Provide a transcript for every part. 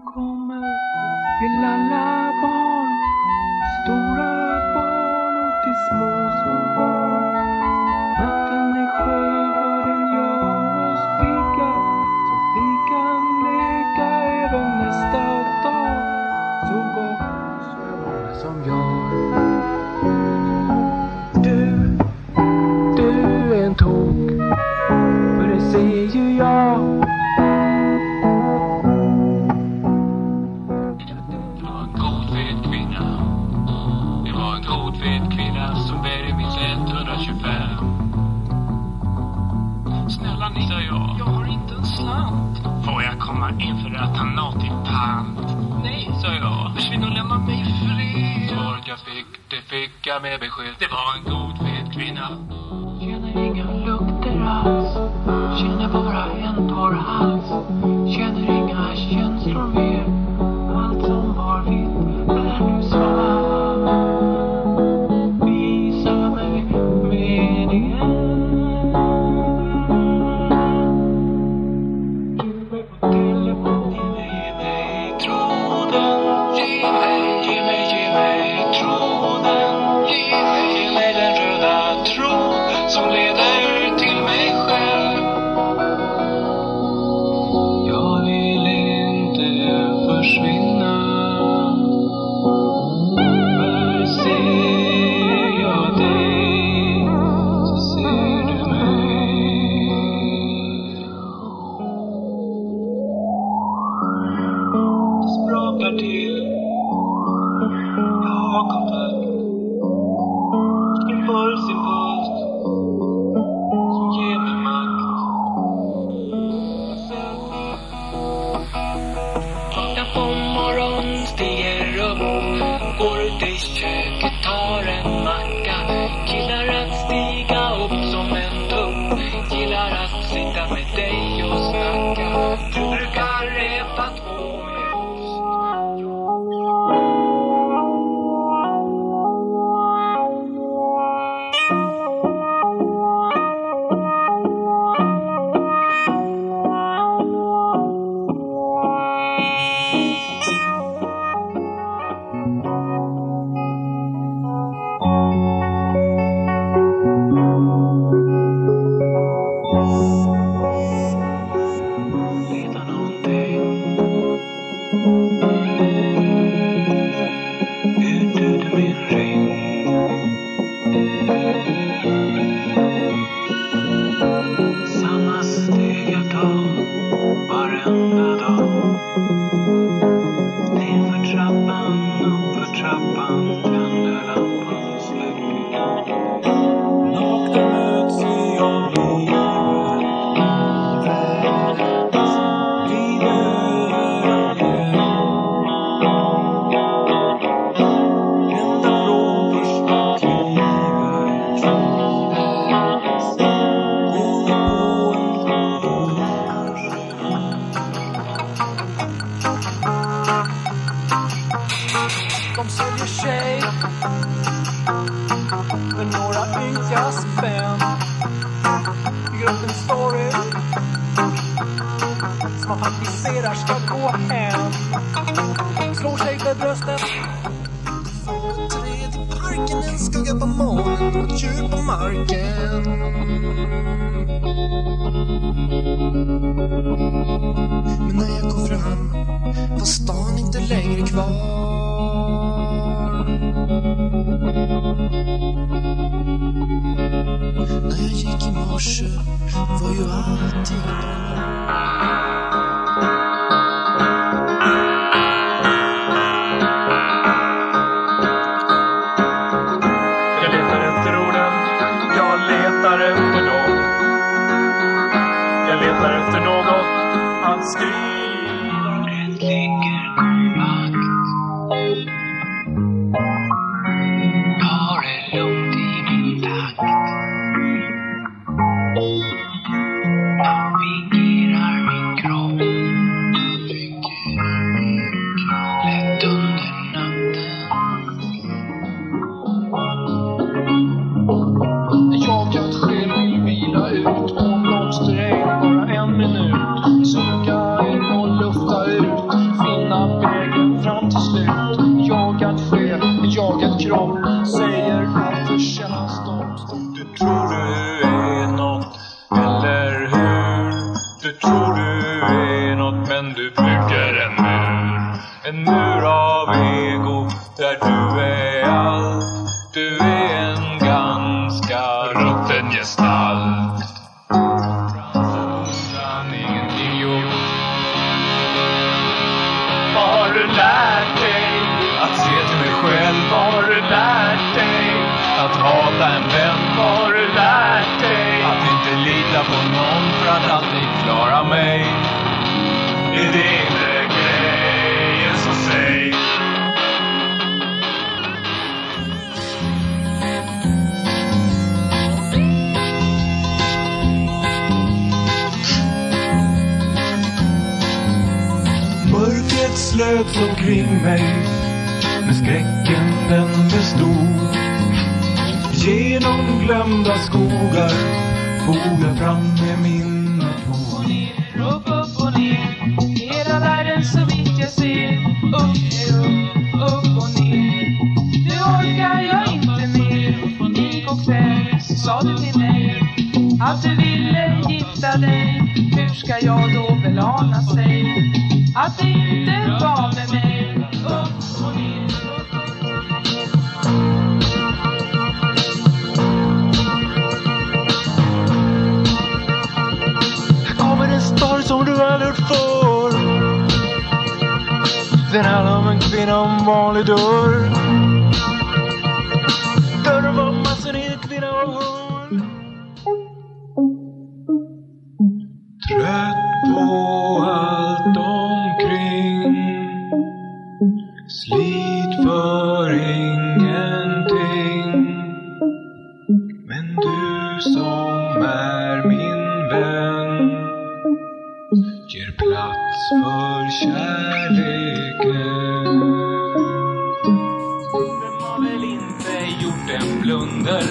kommer till alla barn, stora barn och till små barn. Natten är skön för den gör oss pigga, så vi kan leka även nästa dag. Så gott så är många som gör. Du är en tok, för det ser ju jag. Snälla ni, sa jag har inte en slant. Får jag komma in för att han har till pant? Nej, sa jag. Försvinn och lämna mig fri. Svaret jag fick, det fick jag med besked. Det var en god fet kvinna. Känner inga lukter alls, känner bara en torr hals. Känner inga känslor mer, allt som var vitt är nu svart. Visa mig meningen. Men när jag kom fram var stan inte längre kvar. När jag gick i morse var ju allting Jag letar efter orden, jag letar efter dem. Jag letar efter något att skriva. Det ligger kompakt. Ta det lugnt i min takt. Navigerar min kropp. Lätt under natten. Jag själv vill vila ut på blomsteräng bara en minut. Suga bygger en mur av ego där du är allt. Du är en ganska rutten gestalt. Ingenting gjort. Har du lärt dig att se till mig själv? Har du lärt dig att hata en vän? Har du lärt dig att inte lita på någon för att alltid klara mig? Är det inte grejen, så säg. Mörkret slöts omkring mig, men skräcken den bestod. Genom glömda skogar for jag fram med minnet på. Upp och ner, hela världen så vitt jag ser. Upp och ner. Nu orkar jag inte mer. Igår kväll sa du till mig att du ville gifta dig. Hur ska jag då väl ana sig att det inte var med mig? Upp och ner. Star som du aldrig hört för. Den handlar om en kvinna om vanlig dörr. Dörren var massor i en kvinna och hörn. Trött på allt omkring. Slit för ingenting. Men du som är min vän ger plats för kärleken. Vem har väl inte gjort en blunder?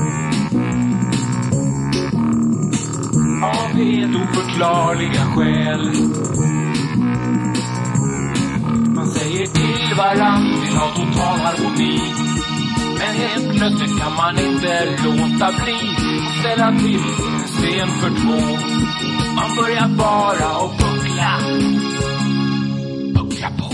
Av helt oförklarliga skäl. Man säger till varann vill ha total harmoni. Men helt plötsligt kan man inte låta bli att ställa till en scen för två. Man börjar bara och buckla på.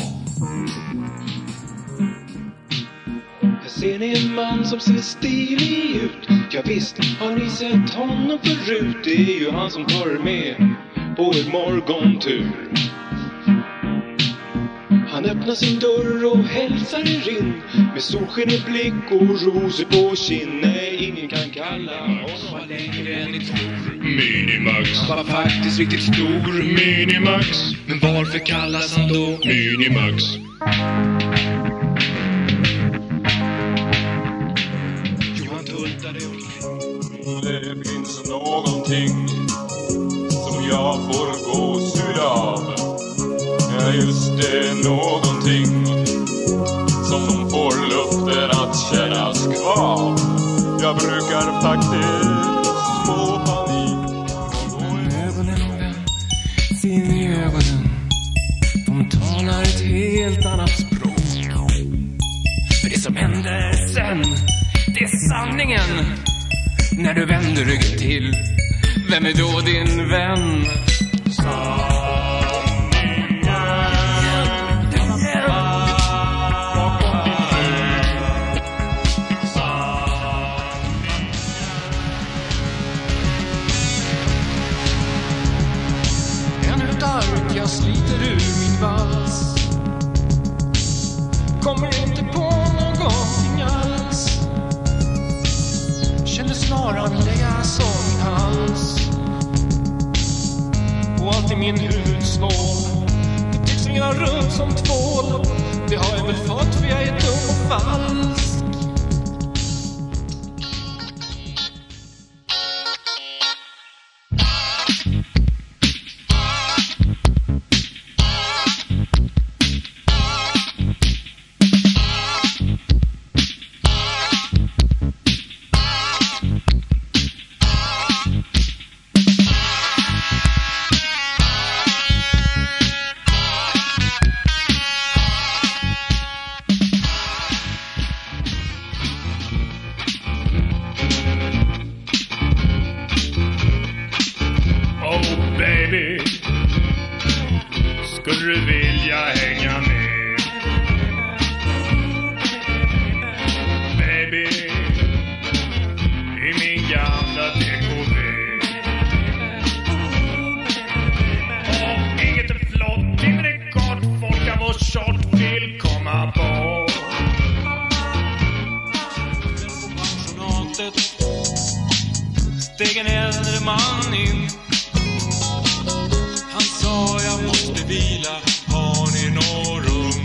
Här ser ni en man som ser stilig ut. Ja visst, har ni sett honom förut? Det är ju han som tar er med på er morgontur. Han öppnar sin dörr och hälsar er in med solsken i blick och rosor på kind. Nej, ingen kan kalla honom längre än ni tror. Minimax. Han var faktiskt riktigt stor. Minimax. Men varför kallas han då Minimax? Johan tultade omkring. Det finns någonting som jag får gåshud av. Ja, just det, någonting som får luften att kännas kvar. Jag brukar faktiskt få panik. Ögonen, se in i ögonen. De talar ett helt annat språk. För det som händer sen, det är sanningen. När du vänder ryggen till, vem är då din vän? Jag sliter ur min vals. Kommer inte på någonting alls. Känner snaran läggas om min hals. Och allt i min hudsvål. Det tycks ringa runt som tvål. Det har jag väl fått för jag är dum och falsk. vilja hänga med. Baby, i min gamla DKV. Inget är flott, inget är gott. Folk av vår sort vill komma på. Steg en äldre man in. Han sa jag måste vila, har ni någon rum?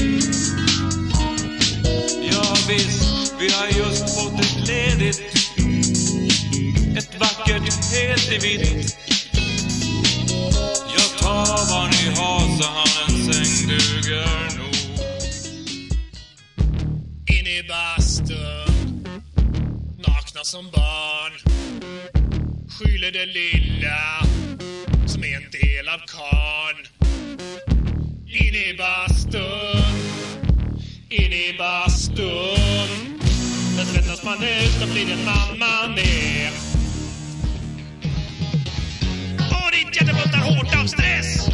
Ja visst, vi har just fått ett ledigt. Ett vackert helt i vitt. Jag tar vad ni har, sa han, en säng duger nog. In i bastun, nakna som barn. Skyller det lilla som är en del av karn. In i bastun, in i bastun. Men svettas man ut, då blir det man man är. Och ditt hjärta bultar hårt av stress.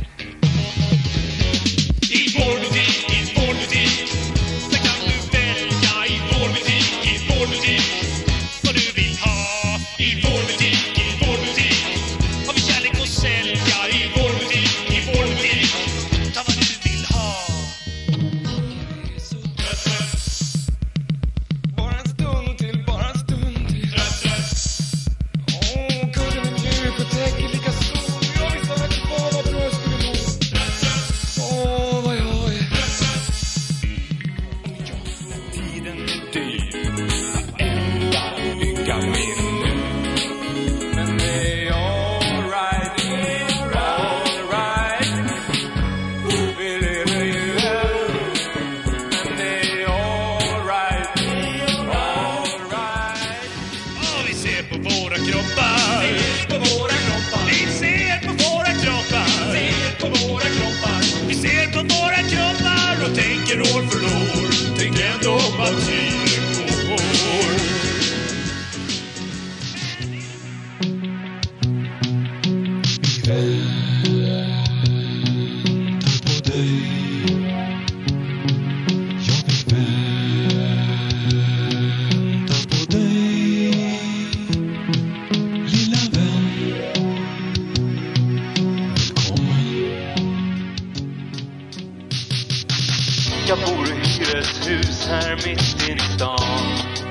I vår butik, så kan du välja. I vår butik, vad du vill ha. I vår butik har vi kärlek att sälja. I vår butik, ta vad du vill ha. Bara en stund till. Åh, kudden är mjuk och täcker lika stor. Jag visste att det var vad bra jag skulle må. Åh, vad jag är. Tiden är dyr, varenda lycka minne. Men det är all right. Vi lever ju här. Men det är all right. Och vi ser på våra kroppar. Vi ser på våra kroppar och tänker år för år. Tänk ändå vad tiden går. Jag bor i hyreshus här mitt inne i stan.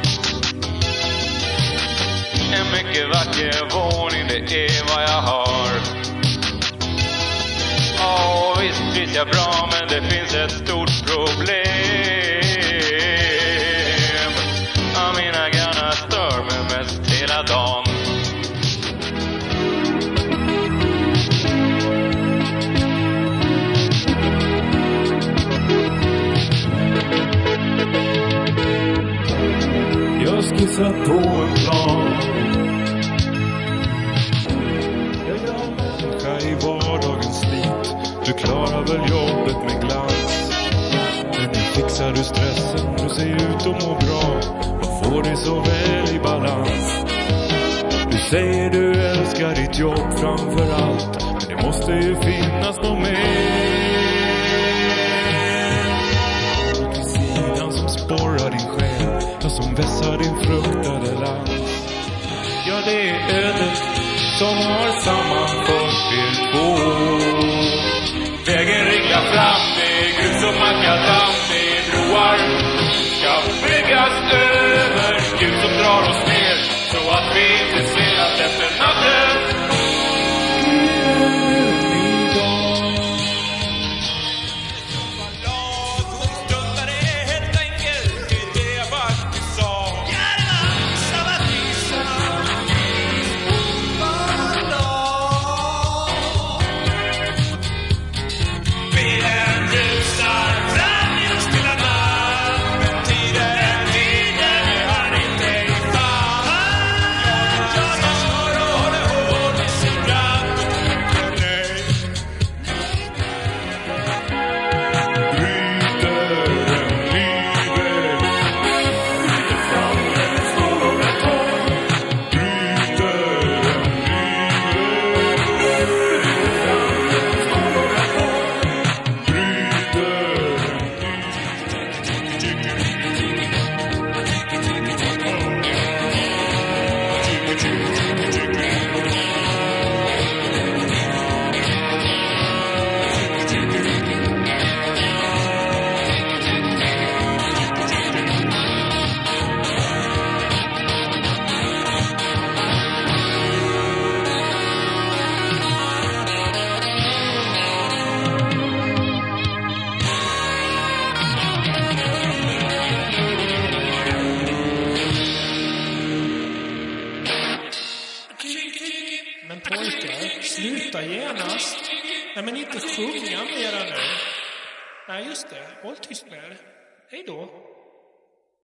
En mycket vacker våning, det är vad jag har. Ja, visst trivs jag bra, men det finns ett stort problem. Ja, mina grannar stör mig mest hela dagen. Jag skissar på en plan. I vardagens slit. Du klarar väl jobbet med glans. Men nu fixar du stressen. Du ser ut att må bra. Och får dig så väl i balans. Du säger du älskar ditt jobb framför allt. Men det måste ju finnas något mer. Till sidan som sporrar din själ. Och som vässar din fruktade land. Ja, det är ödet som har sammanfört er två. Vägen ringlar fram, det är grus och makadam, det är broar. Ska byggas över ljus som drar oss ner. Så att vi inte ser att efter natten Nej, men inte sjunga mera nu. Nej, just det. Håll tyst med er. Hej då.